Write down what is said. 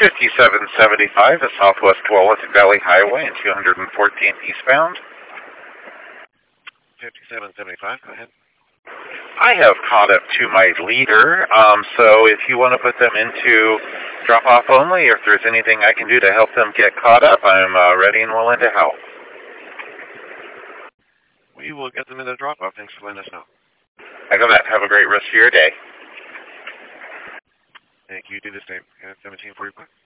5775 at Southwest Tualatin Valley Highway and 214th eastbound. 5775, go ahead. I have caught up to my leader, so if you want to put them into drop-off only, or if there's anything I can do to help them get caught up, I'm ready and willing to help. We will get them in the drop-off. Thanks for letting us know. I got that. Have a great rest of your day. Thank you. Do the same. 1745.